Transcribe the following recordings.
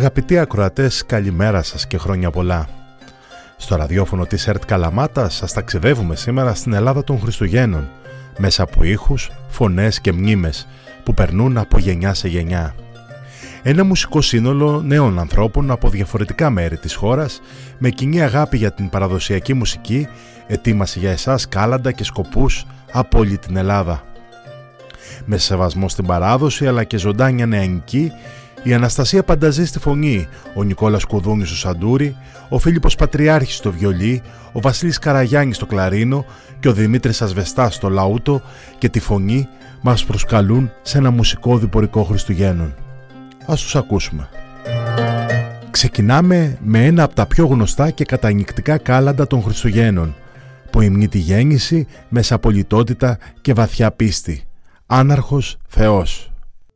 Αγαπητοί ακροατές, καλημέρα σας και χρόνια πολλά. Στο ραδιόφωνο της ΕΡΤ Καλαμάτας σας ταξιδεύουμε σήμερα στην Ελλάδα των Χριστουγέννων, μέσα από ήχους, φωνές και μνήμες που περνούν από γενιά σε γενιά. Ένα μουσικό σύνολο νέων ανθρώπων από διαφορετικά μέρη της χώρας, με κοινή αγάπη για την παραδοσιακή μουσική, ετοίμασε για εσάς κάλαντα και σκοπούς από όλη την Ελλάδα. Με σεβασμό στην παράδοση αλλά και ζωντάνια νεανική, η Αναστασία Πανταζή στη φωνή, ο Νικόλας Κουδούνης στο σαντούρι, ο Φίλιππος Πατριάρχης στο βιολί, ο Βασίλης Καραγιάννης στο κλαρίνο και ο Δημήτρης Ασβεστάς στο λαούτο και τη φωνή μας προσκαλούν σε ένα μουσικό διπορικό Χριστουγέννων. Ας τους ακούσουμε. Ξεκινάμε με ένα από τα πιο γνωστά και κατανυκτικά κάλαντα των Χριστουγέννων, που υμνεί τη γέννηση μέσα από λιτότητα και βαθιά πίστη. Άναρχος Θεός.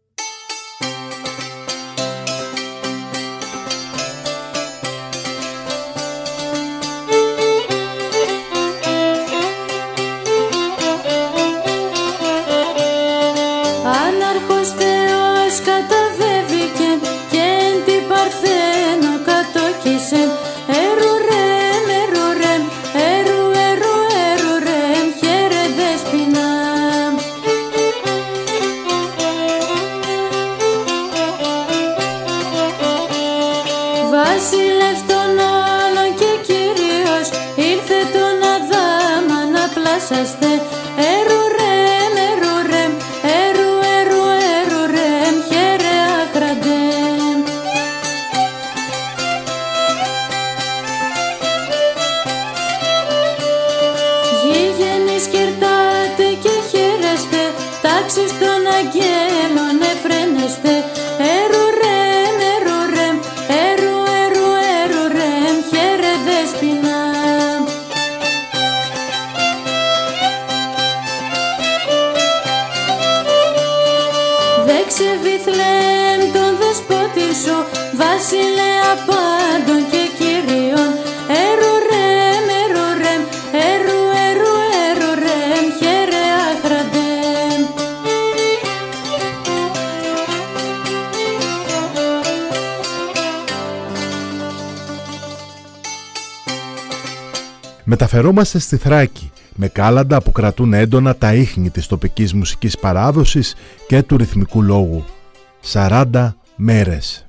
Μεταφερόμαστε στη Θράκη με κάλαντα που κρατούν έντονα τα ίχνη της τοπικής μουσικής παράδοσης και του ρυθμικού λόγου. 40 μέρες.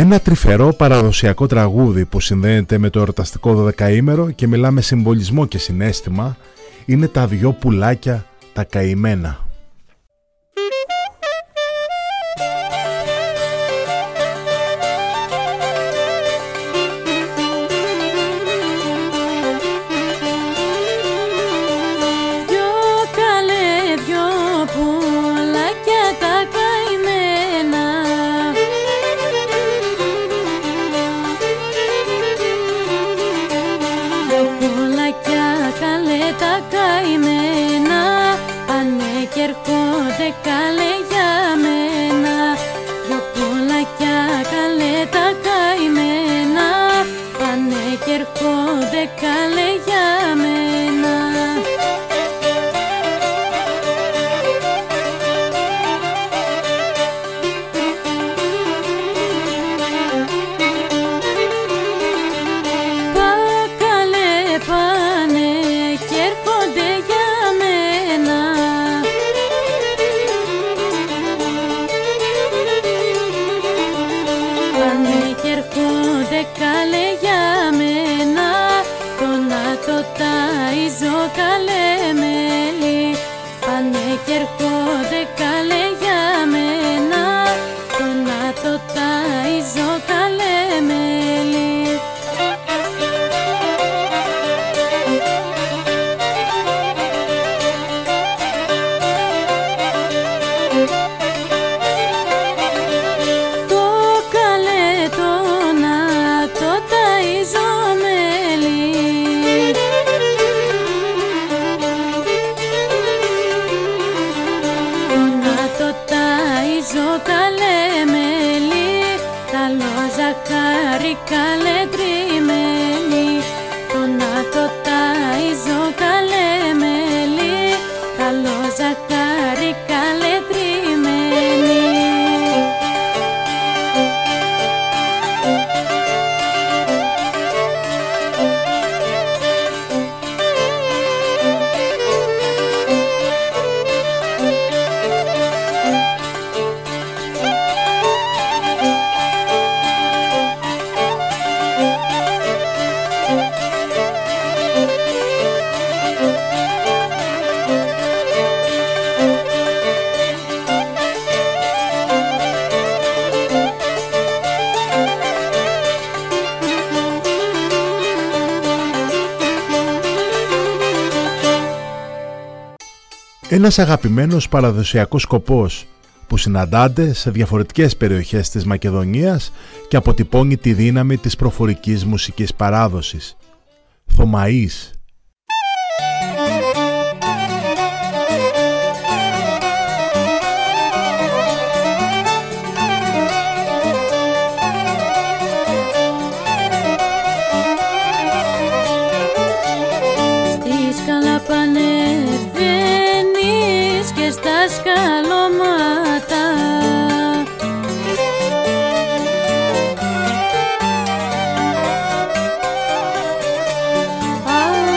Ένα τρυφερό παραδοσιακό τραγούδι που συνδέεται με το εορταστικό δωδεκαήμερο και μιλά με συμβολισμό και συναίσθημα είναι «Τα δυο πουλάκια τα καημένα». Ένας αγαπημένος παραδοσιακός σκοπός που συναντάται σε διαφορετικές περιοχές της Μακεδονίας και αποτυπώνει τη δύναμη της προφορικής μουσικής παράδοσης. Θωμαής. Ah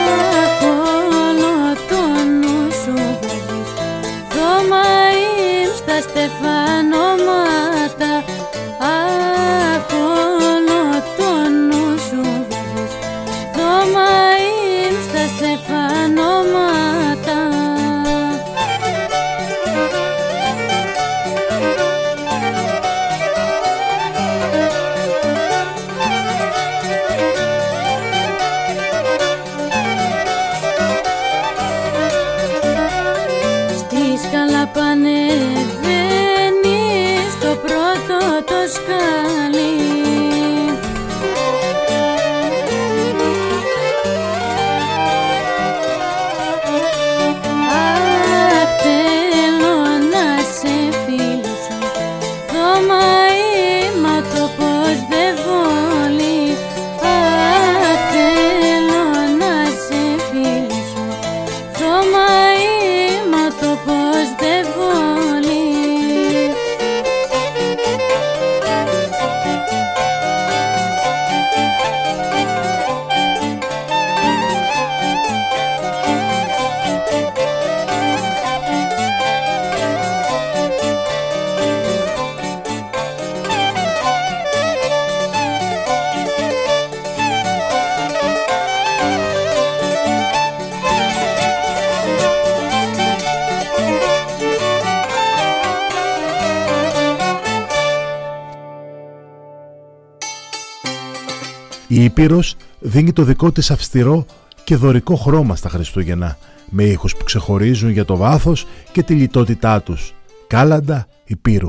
Η Ήπειρος δίνει το δικό της αυστηρό και δωρικό χρώμα στα Χριστούγεννα, με ήχους που ξεχωρίζουν για το βάθος και τη λιτότητά τους. Κάλαντα Υπήρου.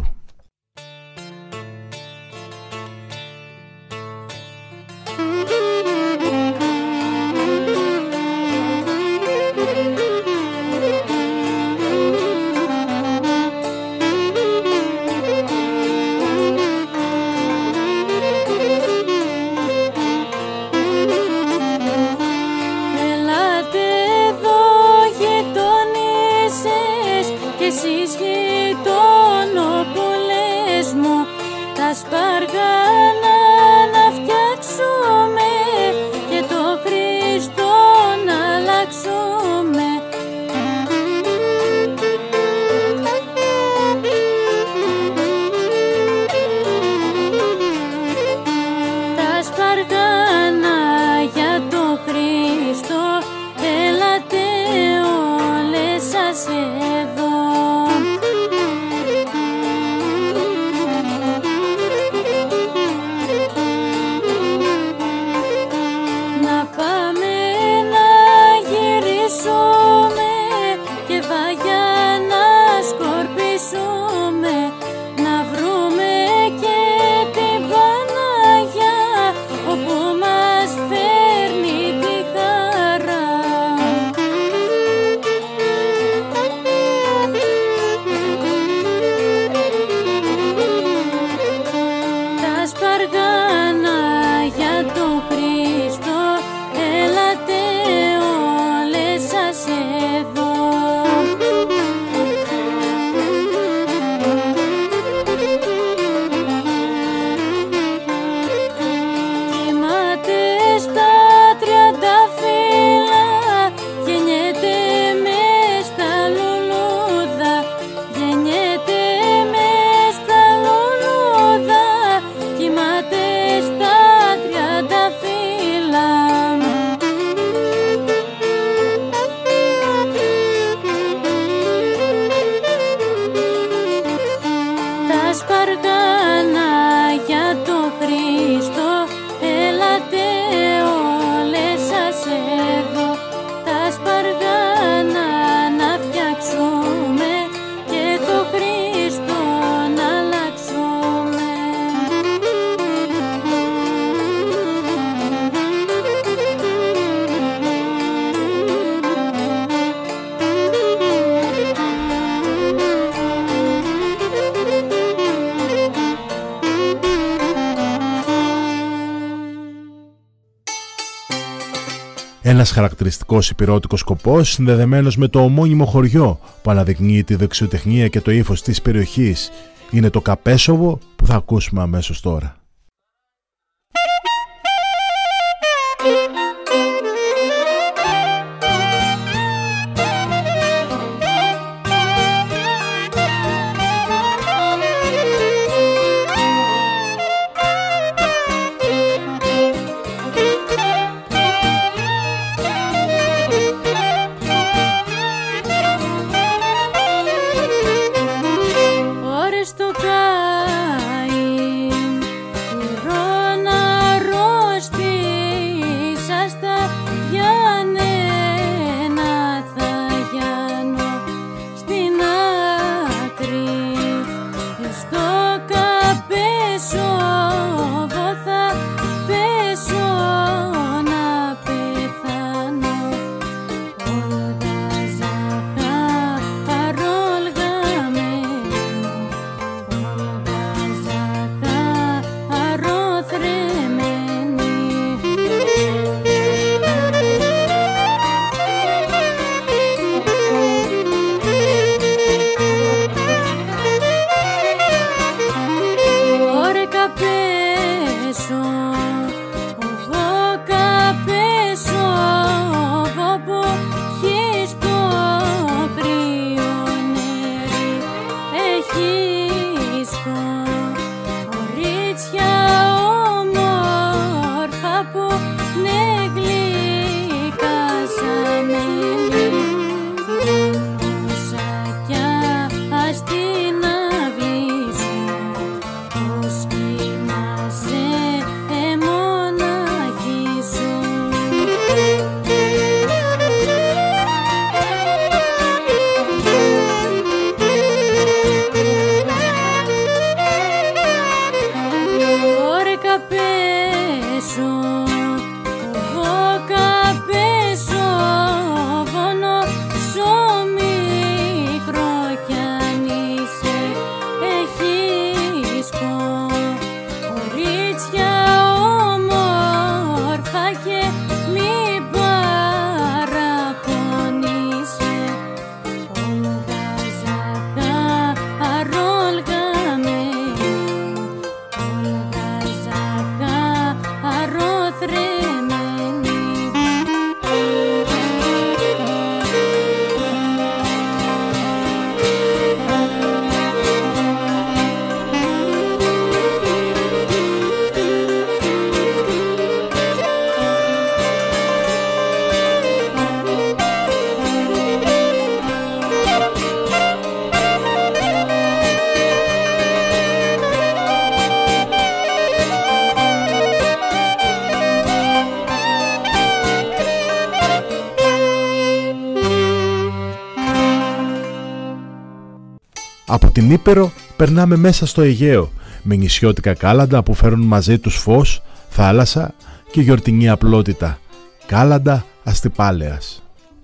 Ένας χαρακτηριστικός ηπειρώτικος σκοπός συνδεδεμένος με το ομώνυμο χωριό που αναδεικνύει τη δεξιοτεχνία και το ύφος της περιοχής είναι το Καπέσοβο που θα ακούσουμε αμέσως τώρα. Από την Ήπειρο περνάμε μέσα στο Αιγαίο, με νησιώτικα κάλαντα που φέρουν μαζί τους φως, θάλασσα και γιορτινή απλότητα. Κάλαντα Αστυπάλαιας.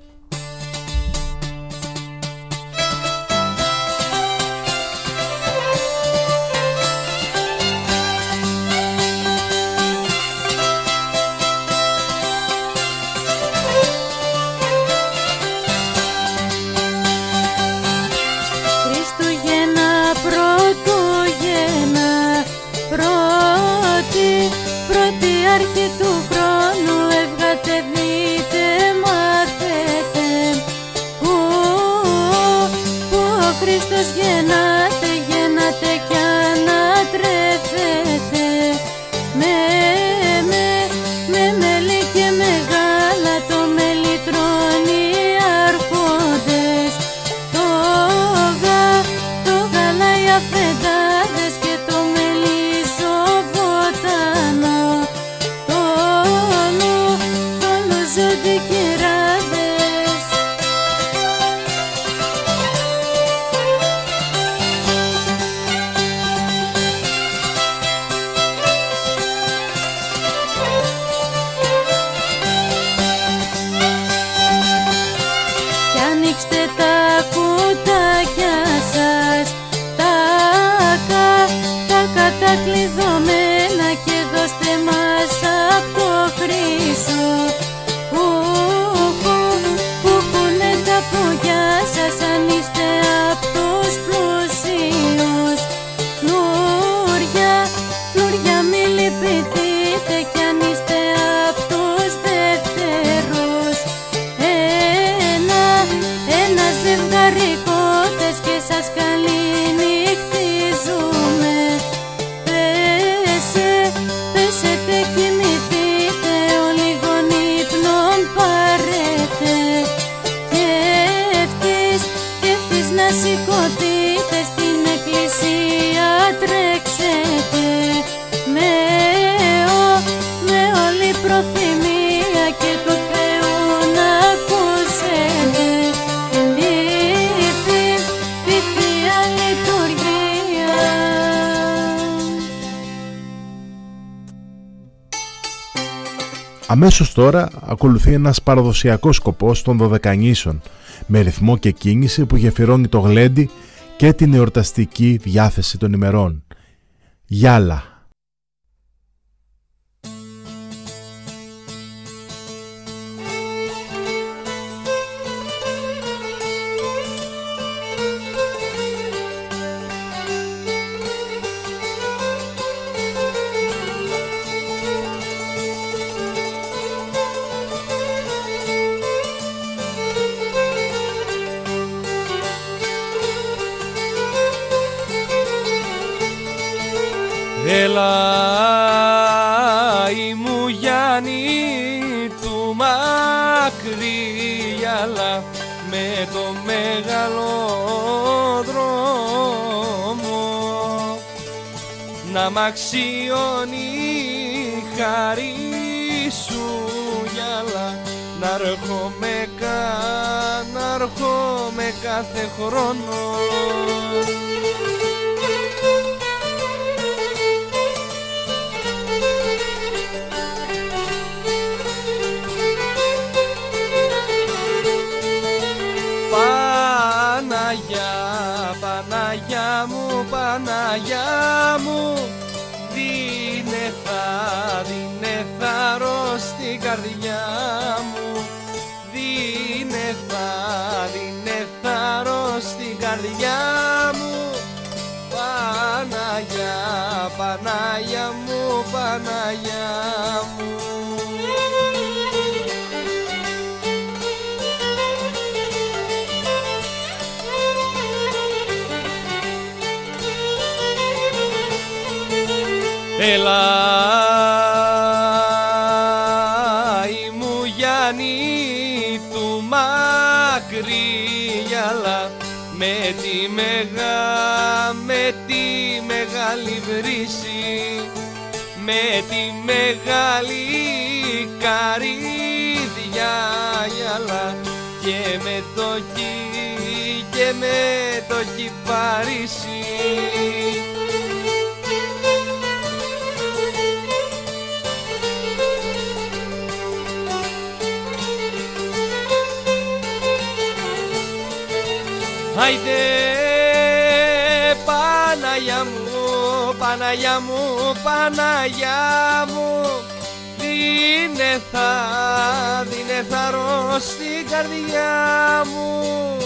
Αμέσως τώρα ακολουθεί ένας παραδοσιακός σκοπός των Δωδεκανήσων, με ρυθμό και κίνηση που γεφυρώνει το γλέντι και την εορταστική διάθεση των ημερών. Γιάλα. Ελάι μου Γιάννη του μακρύ γυαλά με το μεγάλο δρόμο να μ' αξιώνει χάρη σου γυαλά να έρχομαι κάθε χρόνο. Παναγιά μου, δίνε θάρρος στην καρδιά μου, δίνε θάρρος στην καρδιά μου, Παναγιά μου, Παναγιά μου. Ελάι μου Γιάννη του μακρύ γυαλά με τη μεγάλη βρύση, με τη μεγάλη καρύδια γυαλά και με το κυπαρίσι. Άιντε Παναγιά μου, Παναγιά μου, Παναγιά μου, δίνε θάρρος στην καρδιά μου.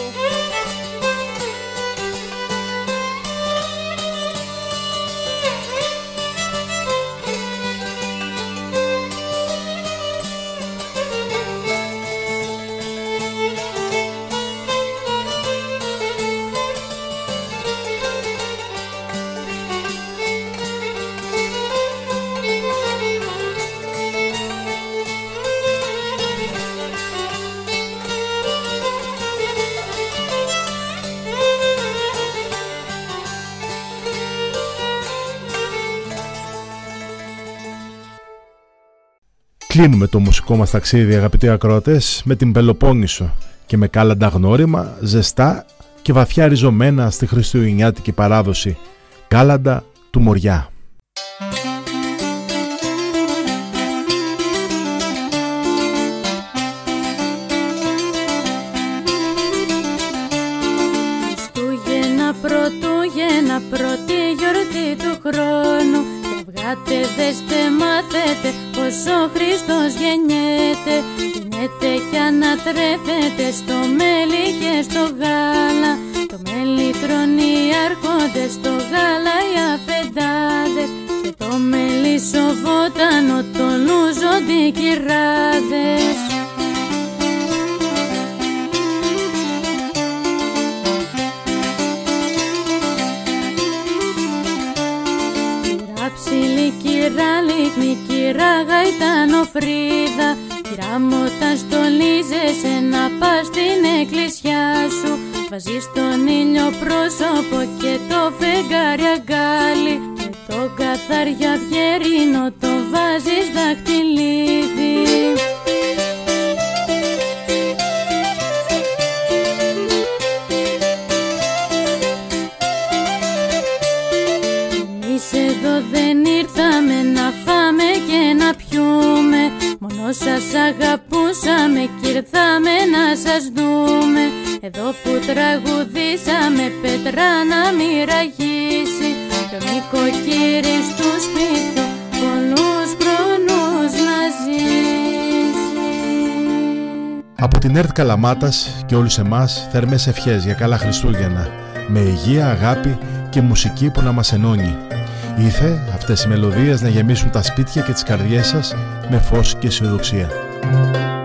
Κλείνουμε το μουσικό μας ταξίδι, αγαπητοί ακροατές, με την Πελοπόννησο και με κάλαντα γνώριμα, ζεστά και βαθιά ριζωμένα στη χριστουγεννιάτικη παράδοση, κάλαντα του Μοριά. Χριστούγεννα, Πρωτούγεννα, πρώτη γιορτή του χρόνου. Βγάτε, δέστε, μάθετε πως ο Χριστός γεννιέται. Γεννιέται κι ανατρέφεται στο μέλι και στο γάλα. Το μέλι τρώνε οι άρχοντες, το γάλα οι αφεντάδες, και το μέλι σοβότανο το λούζονται οι κυράδες. Ψηλή κυρά λίχνη, κυρά γαϊτανοφρίδα, κυρά μου όταν στολίζεσαι να πας στην εκκλησιά σου. Βάζεις τον ήλιο πρόσωπο και το φεγγάρι αγκάλι, και το καθάρια αυγερίνο το βάζεις δαχτυλίδι. Εδώ δεν ήρθαμε να φάμε και να πιούμε, μόνο σας αγαπούσαμε κι ήρθαμε να σας δούμε. Εδώ που τραγουδήσαμε πέτρα να μοιραγήσει, κι ο νοικοκύρης του σπίτιου πολλούς χρόνους να ζήσει. Από την ΕΡΤ Καλαμάτας και όλους εμάς θερμές ευχές για καλά Χριστούγεννα, με υγεία, αγάπη και μουσική που να μας ενώνει. Ήθε αυτές οι μελωδίες να γεμίσουν τα σπίτια και τις καρδιές σας με φως και αισιοδοξία.